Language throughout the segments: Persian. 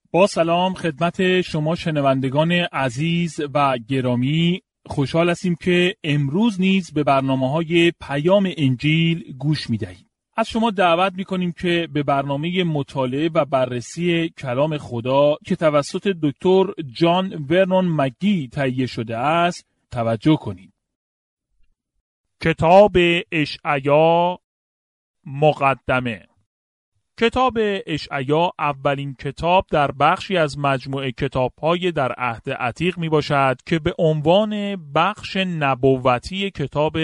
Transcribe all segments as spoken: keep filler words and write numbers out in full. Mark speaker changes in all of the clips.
Speaker 1: با سلام خدمت شما شنوندگان عزیز و گرامی، خوشحال هستیم که امروز نیز به برنامه‌های پیام انجیل گوش می‌دهید. از شما دعوت می‌کنیم که به برنامه مطالعه و بررسی کلام خدا که توسط دکتر جان ورنون مگی تهیه شده است توجه کنید. کتاب اشعیا مقدمه. کتاب اشعیا اولین کتاب در بخشی از مجموعه کتاب‌های در عهد عتیق میباشد که به عنوان بخش نبوتی کتاب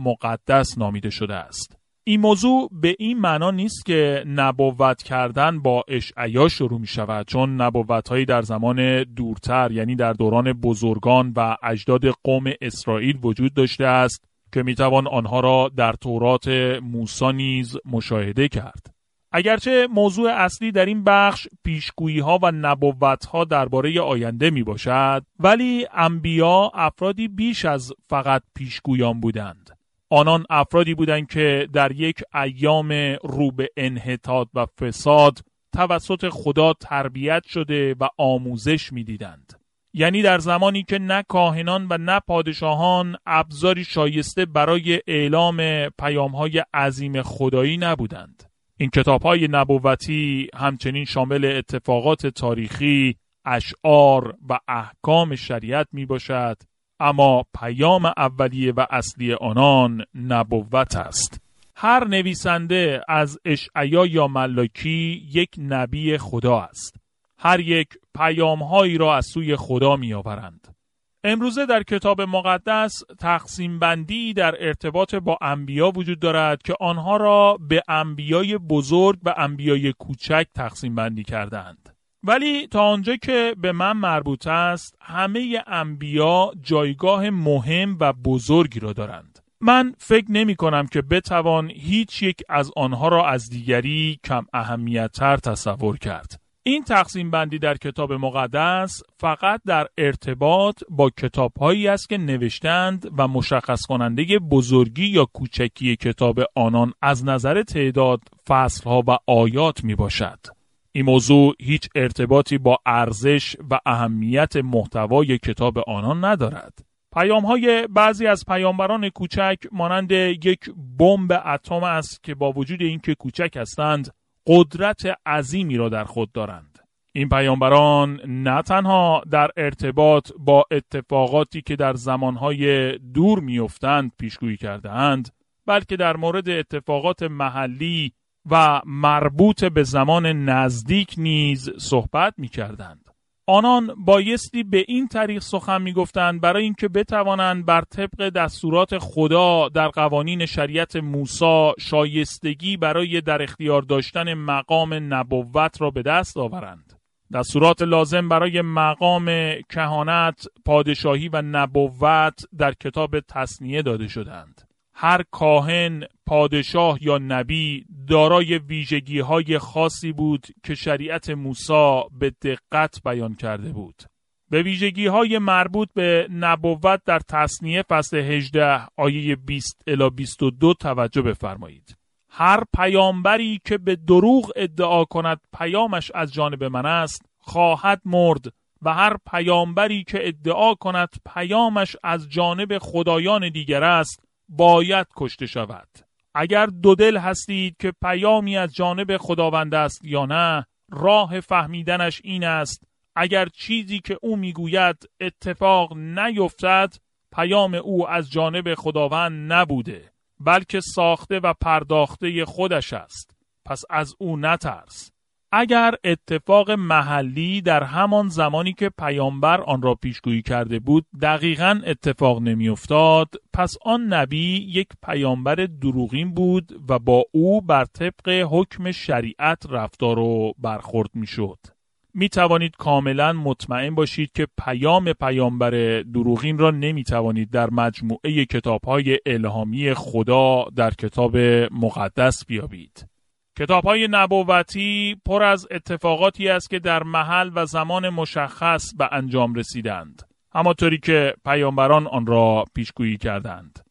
Speaker 1: مقدس نامیده شده است. این موضوع به این معنا نیست که نبوت کردن با اشعیا شروع می شود، چون نبوت‌هایی در زمان دورتر، یعنی در دوران بزرگان و اجداد قوم اسرائیل وجود داشته است که می توان آنها را در تورات موسی نیز مشاهده کرد. اگرچه موضوع اصلی در این بخش پیشگویی‌ها و نبوت‌ها درباره آینده میباشد، ولی انبیا افرادی بیش از فقط پیشگویان بودند. آنان افرادی بودند که در یک ایام رو به انحطاط و فساد توسط خدا تربیت شده و آموزش می‌دیدند. یعنی در زمانی که نه کاهنان و نه پادشاهان ابزاری شایسته برای اعلام پیام‌های عظیم خدایی نبودند. این کتاب‌های نبوتی همچنین شامل اتفاقات تاریخی، اشعار و احکام شریعت میباشد، اما پیام اولیه و اصلی آنان نبوت است. هر نویسنده از اشعیا یا ملاکی یک نبی خدا است. هر یک پیام‌هایی را از سوی خدا میآورند. امروزه در کتاب مقدس تقسیم بندی در ارتباط با انبیا وجود دارد که آنها را به انبیای بزرگ و انبیای کوچک تقسیم بندی کردند. ولی تا آنجا که به من مربوط است، همه انبیا جایگاه مهم و بزرگی را دارند. من فکر نمی کنم که بتوان هیچ یک از آنها را از دیگری کم اهمیت‌تر تصور کرد. این تقسیم بندی در کتاب مقدس فقط در ارتباط با کتاب‌هایی است که نوشتند و مشخص کننده بزرگی یا کوچکی کتاب آنان از نظر تعداد فصل‌ها و آیات میباشد. این موضوع هیچ ارتباطی با ارزش و اهمیت محتوای کتاب آنان ندارد. پیام‌های بعضی از پیامبران کوچک مانند یک بمب اتم است که با وجود اینکه کوچک هستند قدرت عظیمی را در خود دارند. این پیامبران نه تنها در ارتباط با اتفاقاتی که در زمانهای دور میافتند پیشگویی کرده‌اند، بلکه در مورد اتفاقات محلی و مربوط به زمان نزدیک نیز صحبت می‌کردند. آنان بایستی به این طریق سخن می‌گفتند برای اینکه بتوانند بر طبق دستورات خدا در قوانین شریعت موسی شایستگی برای در اختیار داشتن مقام نبوت را به دست آورند. دستورات لازم برای مقام کهانت، پادشاهی و نبوت در کتاب تثنیه داده شدند. هر کاهن، پادشاه یا نبی دارای ویژگی‌های خاصی بود که شریعت موسی به دقت بیان کرده بود. به ویژگی‌های مربوط به نبوت در تثنیه فصل هجده آیه بیست الی بیست و دو توجه بفرمایید. هر پیامبری که به دروغ ادعا کند پیامش از جانب من است خواهد مرد و هر پیامبری که ادعا کند پیامش از جانب خدایان دیگر است باید کشته شود. اگر دو دل هستید که پیامی از جانب خداوند است یا نه، راه فهمیدنش این است اگر چیزی که او میگوید اتفاق نیفتد، پیام او از جانب خداوند نبوده، بلکه ساخته و پرداخته خودش است. پس از او نترس. اگر اتفاق محلی در همان زمانی که پیامبر آن را پیشگویی کرده بود دقیقاً اتفاق نمی افتاد، پس آن نبی یک پیامبر دروغین بود و با او بر طبق حکم شریعت رفتار و برخورد می شد. می توانید کاملا مطمئن باشید که پیام پیامبر دروغین را نمی توانید در مجموعه کتاب‌های الهامی خدا در کتاب مقدس بیابید. کتاب‌های نبوتی پر از اتفاقاتی است که در محل و زمان مشخص به انجام رسیدند، همانطوری که پیامبران آن را پیشگویی کردند.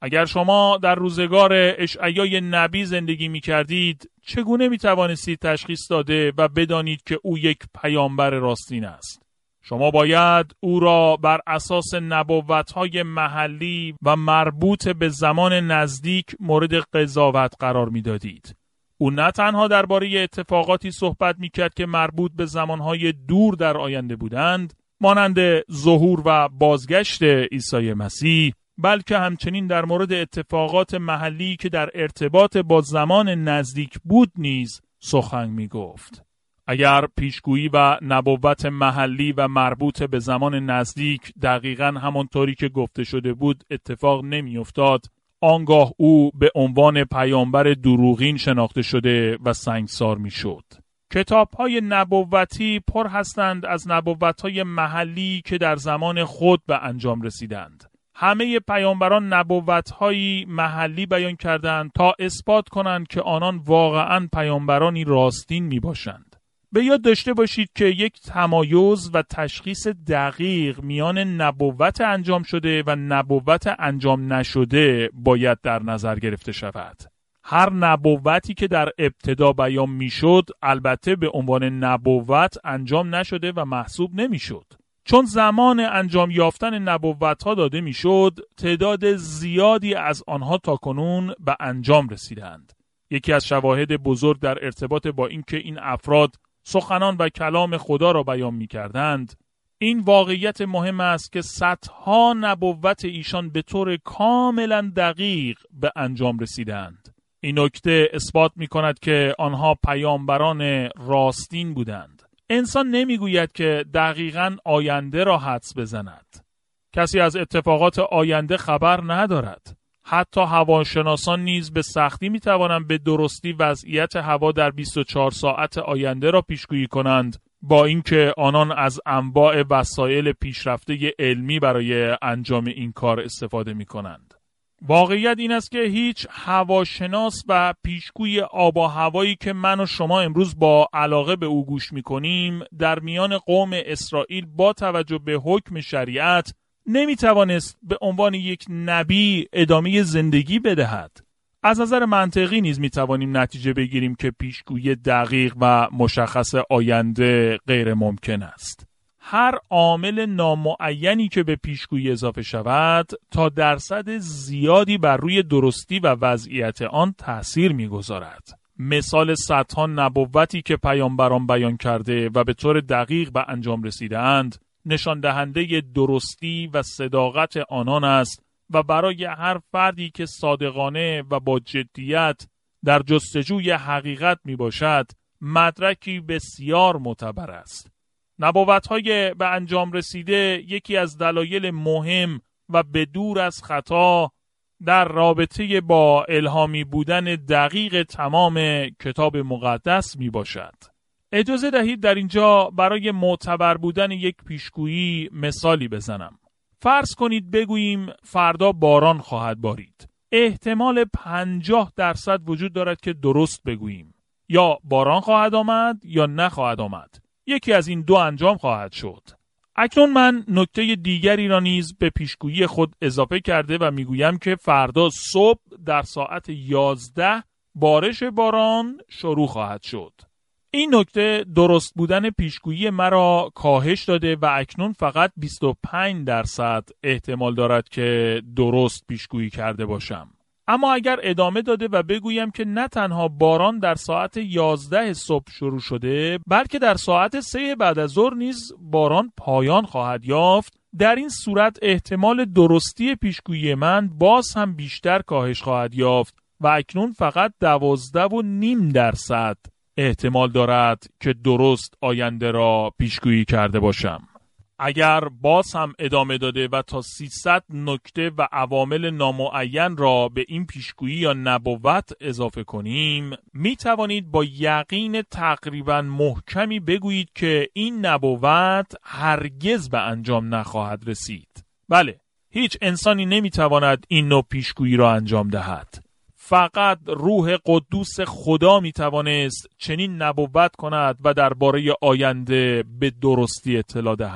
Speaker 1: اگر شما در روزگار اشعیا نبی زندگی می کردید، چگونه می توانستید تشخیص داده و بدانید که او یک پیامبر راستین است؟ شما باید او را بر اساس نبوت‌های محلی و مربوط به زمان نزدیک مورد قضاوت قرار می‌دادید. او نه تنها درباره اتفاقاتی صحبت می‌کرد که مربوط به زمانهای دور در آینده بودند، مانند ظهور و بازگشت عیسی مسیح، بلکه همچنین در مورد اتفاقات محلی که در ارتباط با زمان نزدیک بود نیز سخن می‌گفت. اگر پیشگویی و نبوت محلی و مربوط به زمان نزدیک دقیقاً همانطوری که گفته شده بود اتفاق نمی افتاد، آنگاه او به عنوان پیامبر دروغین شناخته شده و سنگسار می شد. کتاب‌های نبوتی پر هستند از نبوت‌های محلی که در زمان خود به انجام رسیدند. همه پیامبران نبوت‌هایی محلی بیان کردند تا اثبات کنند که آنان واقعاً پیامبرانی راستین می باشند. به یاد داشته باشید که یک تمایز و تشخیص دقیق میان نبوت انجام شده و نبوت انجام نشده باید در نظر گرفته شود. هر نبوتی که در ابتدا بیان میشد البته به عنوان نبوت انجام نشده و محسوب نمیشد. چون زمان انجام یافتن نبوت‌ها داده میشد، تعداد زیادی از آنها تاکنون به انجام رسیدند. یکی از شواهد بزرگ در ارتباط با اینکه این افراد سخنان و کلام خدا را بیان می کردند، این واقعیت مهم است که صدها نبوت ایشان به طور کاملا دقیق به انجام رسیدند. این نکته اثبات می کند که آنها پیامبران راستین بودند. انسان نمی گوید که دقیقاً آینده را حدس بزند. کسی از اتفاقات آینده خبر ندارد. حتی هواشناسان نیز به سختی می توانند به درستی وضعیت هوا در بیست و چهار ساعت آینده را پیشگویی کنند، با اینکه آنان از انواع وسایل پیشرفته علمی برای انجام این کار استفاده می کنند. واقعیت این است که هیچ هواشناس و پیشگوی آب و هوایی که من و شما امروز با علاقه به او گوش می کنیم در میان قوم اسرائیل با توجه به حکم شریعت نمی توانست به عنوان یک نبی ادامه زندگی بدهد. از نظر منطقی نیز می توانیم نتیجه بگیریم که پیشگویی دقیق و مشخص آینده غیر ممکن است. هر عامل نامعینی که به پیشگویی اضافه شود تا درصد زیادی بر روی درستی و وضعیت آن تأثیر می گذارد. مثال صدها نبوتی که پیامبران بیان کرده و به طور دقیق به انجام رسیدند نشان دهنده درستی و صداقت آنان است و برای هر فردی که صادقانه و با جدیت در جستجوی حقیقت می باشد مدرکی بسیار معتبر است. نبوت‌های به انجام رسیده یکی از دلایل مهم و بدور از خطا در رابطه با الهامی بودن دقیق تمام کتاب مقدس می باشد. اجازه دهید در اینجا برای معتبر بودن یک پیشگویی مثالی بزنم. فرض کنید بگوییم فردا باران خواهد بارید. احتمال پنجاه درصد وجود دارد که درست بگوییم. یا باران خواهد آمد یا نخواهد آمد. یکی از این دو انجام خواهد شد. اکنون من نکته دیگری را نیز به پیشگویی خود اضافه کرده و میگویم که فردا صبح در ساعت یازده بارش باران شروع خواهد شد. این نکته درست بودن پیشگویی مرا کاهش داده و اکنون فقط بیست و پنج درصد احتمال دارد که درست پیشگویی کرده باشم. اما اگر ادامه داده و بگویم که نه تنها باران در ساعت یازده صبح شروع شده بلکه در ساعت سه بعد از ظهر نیز باران پایان خواهد یافت، در این صورت احتمال درستی پیشگویی من باز هم بیشتر کاهش خواهد یافت و اکنون فقط دوازده و نیم درصد احتمال دارد که درست آینده را پیشگویی کرده باشم. اگر باز هم ادامه داده و تا سیصد نکته و عوامل نامعین را به این پیشگویی یا نبوت اضافه کنیم، می توانید با یقین تقریبا محکمی بگویید که این نبوت هرگز به انجام نخواهد رسید. بله، هیچ انسانی نمی تواند این نوع پیشگویی را انجام دهد. فقط روح قدوس خدا می توانست چنین نبوت کند و درباره آینده به درستی اطلاع دهد.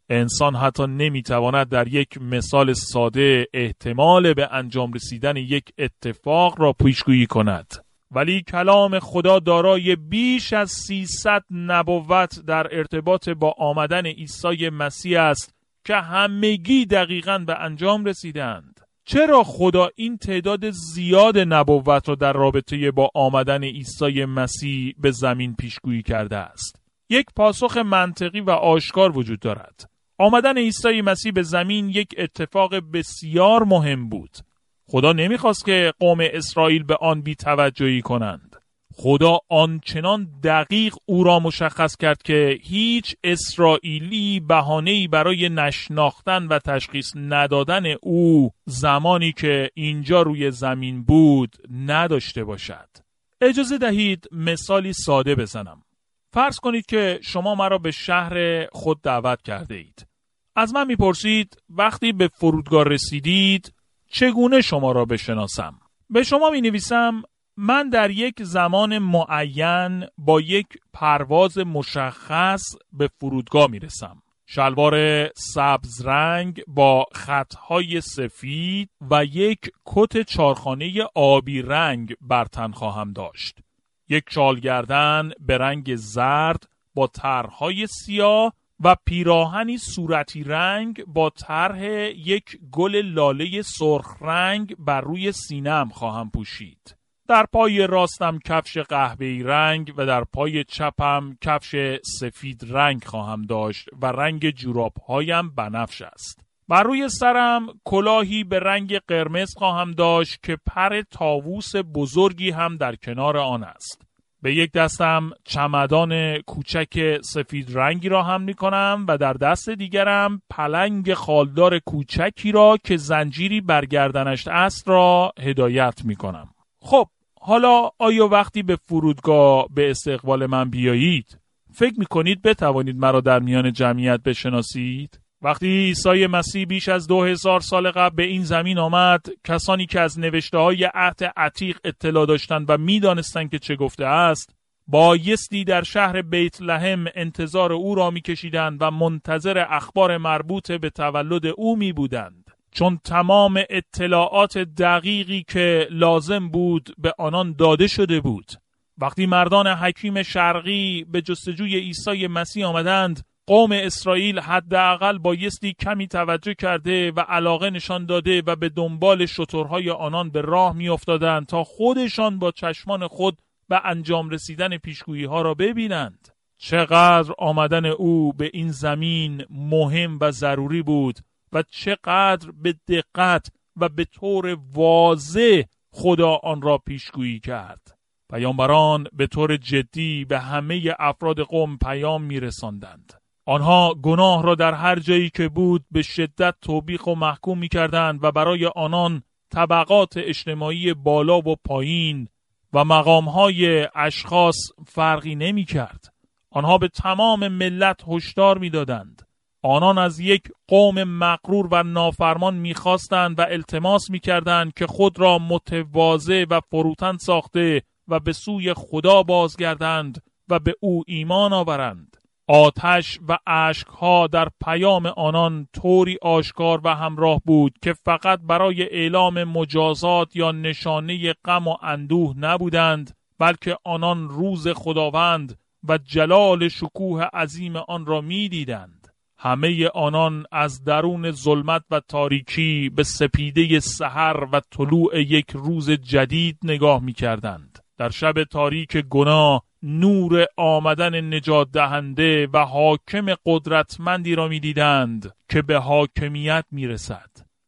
Speaker 1: انسان حتی نمیتواند در یک مثال ساده احتمال به انجام رسیدن یک اتفاق را پیشگویی کند، ولی کلام خدا دارای بیش از سیصد نبوت در ارتباط با آمدن عیسی مسیح است که همگی دقیقاً به انجام رسیدند. چرا خدا این تعداد زیاد نبوت را در رابطه با آمدن عیسی مسیح به زمین پیشگویی کرده است؟ یک پاسخ منطقی و آشکار وجود دارد. آمدن عیسی مسیح به زمین یک اتفاق بسیار مهم بود. خدا نمیخواست که قوم اسرائیل به آن بی توجهی کنند. خدا آنچنان دقیق او را مشخص کرد که هیچ اسرائیلی بهانه‌ای برای نشناختن و تشخیص ندادن او زمانی که اینجا روی زمین بود نداشته باشد. اجازه دهید مثالی ساده بزنم. فرض کنید که شما مرا به شهر خود دعوت کرده اید. از من میپرسید وقتی به فرودگاه رسیدید چگونه شما را بشناسم؟ به شما می نویسم من در یک زمان معین با یک پرواز مشخص به فرودگاه می رسم. شلوار سبز رنگ با خطهای سفید و یک کت چارخانه آبی رنگ بر تن خواهم داشت. یک شال گردن به رنگ زرد با طرحهای سیاه و پیراهنی صورتی رنگ با طرح یک گل لاله سرخ رنگ بر روی سینه‌ام خواهم پوشید. در پای راستم کفش قهوه‌ای رنگ و در پای چپم کفش سفید رنگ خواهم داشت و رنگ جوراب‌هایم بنفش است. بر روی سرم کلاهی به رنگ قرمز خواهم داشت که پر طاووس بزرگی هم در کنار آن است. به یک دستم چمدان کوچک سفید رنگی را حمل می‌کنم و در دست دیگرم پلنگ خالدار کوچکی را که زنجیری بر گردنش است را هدایت می‌کنم. خب حالا آیا وقتی به فرودگاه به استقبال من بیایید فکر می‌کنید بتوانید مرا در میان جمعیت بشناسید؟ وقتی عیسی مسیح بیش از دو هزار سال قبل به این زمین آمد، کسانی که از نوشته‌های عهد عتیق اطلاع داشتند و می‌دانستند که چه گفته است، بایستی در شهر بیت لحم انتظار او را می‌کشیدند و منتظر اخبار مربوط به تولد او می‌بودند، چون تمام اطلاعات دقیقی که لازم بود به آنان داده شده بود. وقتی مردان حکیم شرقی به جستجوی عیسی مسیح آمدند، قوم اسرائیل حداقل بایستی کمی توجه کرده و علاقه نشان داده و به دنبال شترهای آنان به راه می افتادند تا خودشان با چشمان خود به انجام رسیدن پیشگویی ها را ببینند. چقدر آمدن او به این زمین مهم و ضروری بود و چقدر به دقت و به طور واضح خدا آن را پیشگویی کرد. پیامبران به طور جدی به همه افراد قوم پیام می رساندند. آنها گناه را در هر جایی که بود به شدت توبیخ و محکوم می کردند و برای آنان طبقات اجتماعی بالا و پایین و مقامهای اشخاص فرقی نمی کرد. آنها به تمام ملت هشدار می دادند. آنان از یک قوم مغرور و نافرمان می خواستند و التماس می کردند که خود را متواضع و فروتن ساخته و به سوی خدا بازگردند و به او ایمان آورند. آتش و اشکها در پیام آنان طوری آشکار و همراه بود که فقط برای اعلام مجازات یا نشانه غم و اندوه نبودند، بلکه آنان روز خداوند و جلال شکوه عظیم آن را می دیدند. همه آنان از درون ظلمت و تاریکی به سپیده سحر و طلوع یک روز جدید نگاه می کردند. در شب تاریک گناه نور آمدن نجات دهنده و حاکم قدرتمندی را می دیدند که به حاکمیت می رسد.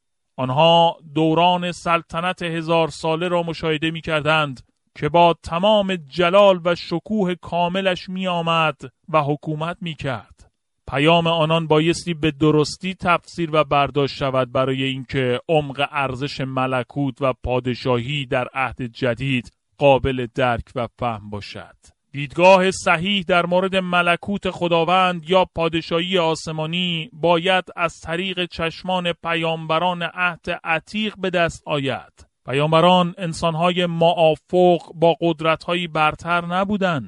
Speaker 1: آنها دوران سلطنت هزار ساله را مشاهده می کردند که با تمام جلال و شکوه کاملش می آمد و حکومت می کرد. پیام آنان بایستی به درستی تفسیر و برداشت شود برای اینکه عمق ارزش ملکوت و پادشاهی در عهد جدید قابل درک و فهم باشد. دیدگاه صحیح در مورد ملکوت خداوند یا پادشاهی آسمانی باید از طریق چشمان پیامبران عهد عتیق به دست آید. پیامبران انسانهای معافق با قدرت‌هایی برتر نبودند.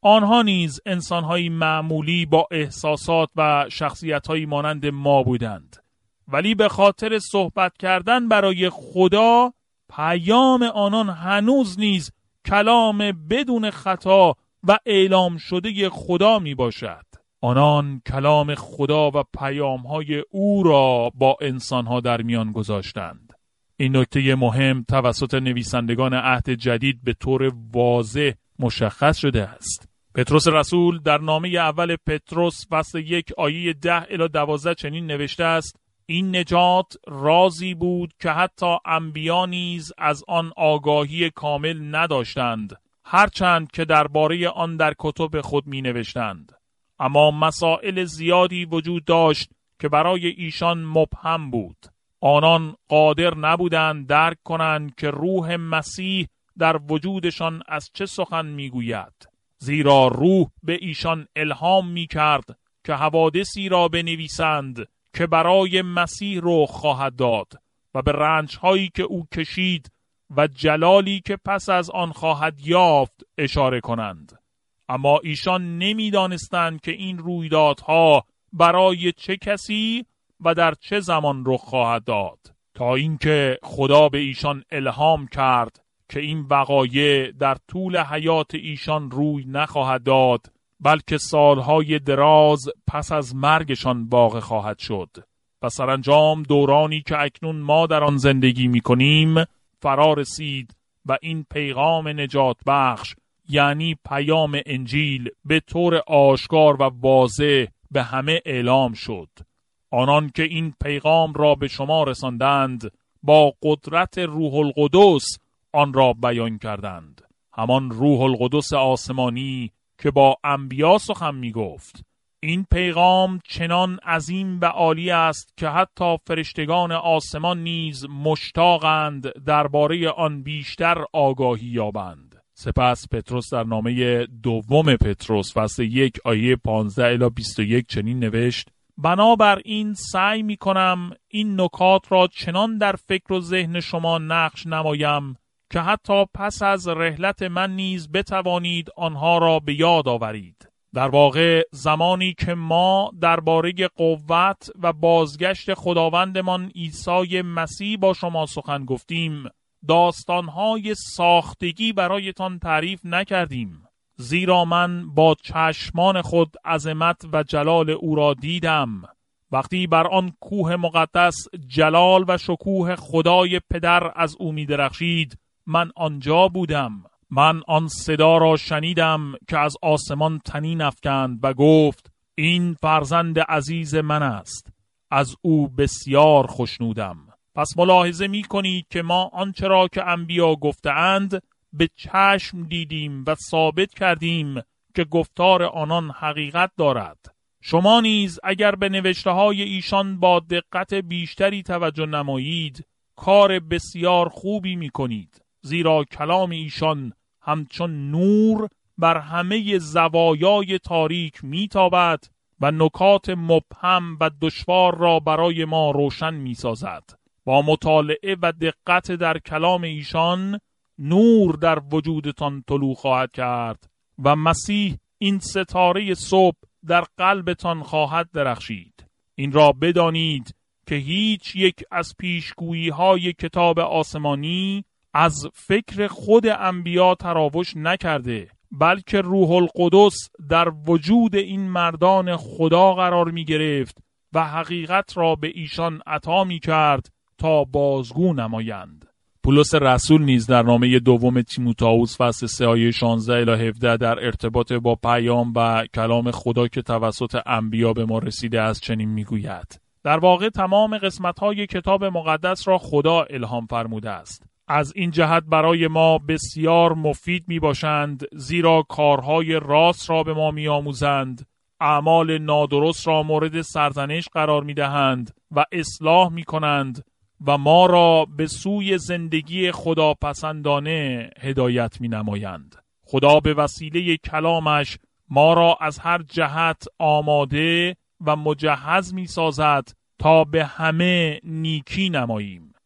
Speaker 1: آنها نیز انسان‌های معمولی با احساسات و شخصیت‌هایی مانند ما بودند، ولی به خاطر صحبت کردن برای خدا پیام آنان هنوز نیز کلام بدون خطا و اعلام شده خدا می باشد. آنان کلام خدا و پیام‌های او را با انسان‌ها در میان گذاشتند. این نکته مهم توسط نویسندگان عهد جدید به طور واضح مشخص شده است. پتروس رسول در نامه اول پتروس فصل یک آیه ده الی دوازده چنین نوشته است: این نجات رازی بود که حتی انبیا نیز از آن آگاهی کامل نداشتند، هرچند که درباره آن در کتب خود می نوشتند. اما مسائل زیادی وجود داشت که برای ایشان مبهم بود. آنان قادر نبودند درک کنند که روح مسیح در وجودشان از چه سخن می گوید، زیرا روح به ایشان الهام می کرد که حوادثی را بنویسند که برای مسیح رخ خواهد داد و به رنج‌هایی که او کشید و جلالی که پس از آن خواهد یافت اشاره کنند. اما ایشان نمی‌دانستند که این رویدادها برای چه کسی و در چه زمان رخ خواهد داد، تا اینکه خدا به ایشان الهام کرد که این وقایع در طول حیات ایشان روی نخواهد داد، بلکه سالهای دراز پس از مرگشان واقع خواهد شد. و سرانجام دورانی که اکنون ما در آن زندگی می کنیم فرا رسید و این پیغام نجات بخش، یعنی پیام انجیل، به طور آشکار و واضح به همه اعلام شد. آنان که این پیغام را به شما رساندند با قدرت روح القدس آن را بیان کردند، همان روح القدس آسمانی که با انبیا سخن می گفت. این پیغام چنان عظیم و عالی است که حتی فرشتگان آسمان نیز مشتاقند درباره آن بیشتر آگاهی یابند. سپس پتروس در نامه دوم پتروس فصل یک آیه پانزده الی بیست و یک چنین نوشت: بنابراین سعی می کنم این نکات را چنان در فکر و ذهن شما نقش نمایم که حتی پس از رحلت من نیز بتوانید آنها را به یاد آورید. در واقع زمانی که ما درباره قوت و بازگشت خداوندمان عیسی مسیح با شما سخن گفتیم، داستانهای ساختگی برایتان تعریف نکردیم، زیرا من با چشمان خود عظمت و جلال او را دیدم. وقتی بر آن کوه مقدس جلال و شکوه خدای پدر از او می درخشید، من آنجا بودم. من آن صدا را شنیدم که از آسمان طنین افکند و گفت: این فرزند عزیز من است، از او بسیار خوشنودم. پس ملاحظه می کنید که ما آنچه را که انبیا گفتند به چشم دیدیم و ثابت کردیم که گفتار آنان حقیقت دارد. شما نیز اگر به نوشته های ایشان با دقت بیشتری توجه نمایید، کار بسیار خوبی می کنید، زیرا کلام ایشان همچون نور بر همه زوایای تاریک میتابد و نکات مبهم و دشوار را برای ما روشن میسازد. با مطالعه و دقت در کلام ایشان نور در وجودتان طلوع خواهد کرد و مسیح این ستاره صبح در قلبتان خواهد درخشید. این را بدانید که هیچ یک از پیشگویی های کتاب آسمانی از فکر خود انبیا تراوش نکرده، بلکه روح القدس در وجود این مردان خدا قرار می گرفت و حقیقت را به ایشان عطا می کرد تا بازگو نمایند. پولس رسول نیز در نامه دوم تیموتائوس فصل سه آیه شانزده الی هفده در ارتباط با پیام و کلام خدا که توسط انبیا به ما رسیده است چنین می گوید: در واقع تمام قسمت‌های کتاب مقدس را خدا الهام فرموده است. از این جهت برای ما بسیار مفید می باشند، زیرا کارهای راست را به ما می آموزند، اعمال نادرست را مورد سرزنش قرار می دهند و اصلاح می کنند و ما را به سوی زندگی خداپسندانه هدایت می نمایند. خدا به وسیله کلامش ما را از هر جهت آماده و مجهز می سازد تا به همه نیکی نماییم.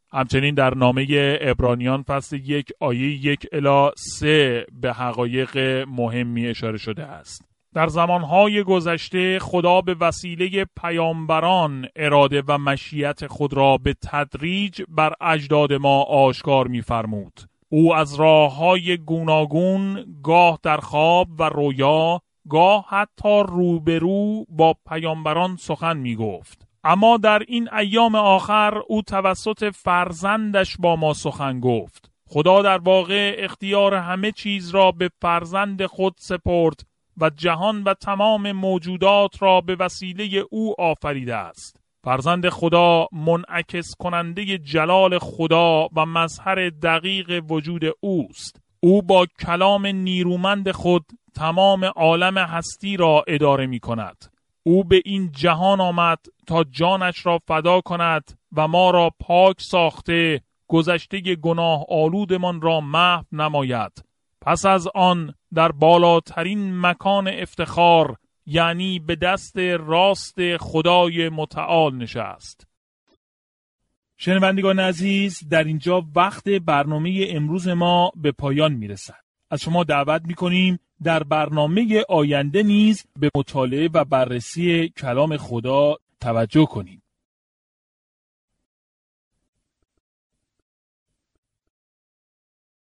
Speaker 1: همچنین در نامه عبرانیان فصل یک آیه یک الی سه به حقایق مهمی اشاره شده است. در زمانهای گذشته خدا به وسیله پیامبران اراده و مشیت خود را به تدریج بر اجداد ما آشکار می‌فرمود. او از راه‌های گوناگون گاه در خواب و رویا، گاه حتی روبرو با پیامبران سخن می‌گفت. اما در این ایام آخر او توسط فرزندش با ما سخن گفت. خدا در واقع اختیار همه چیز را به فرزند خود سپرد و جهان و تمام موجودات را به وسیله او آفریده است. فرزند خدا منعکس کننده جلال خدا و مظهر دقیق وجود اوست. او با کلام نیرومند خود تمام عالم هستی را اداره می کند. او به این جهان آمد تا جانش را فدا کند و ما را پاک ساخته گذشته گناه آلودمان را محو نماید. پس از آن در بالاترین مکان افتخار، یعنی به دست راست خدای متعال نشست. شنوندگان عزیز، در اینجا وقت برنامه امروز ما به پایان میرسد. از شما دعوت میکنیم در برنامه آینده نیز به مطالعه و بررسی کلام خدا توجه کنید.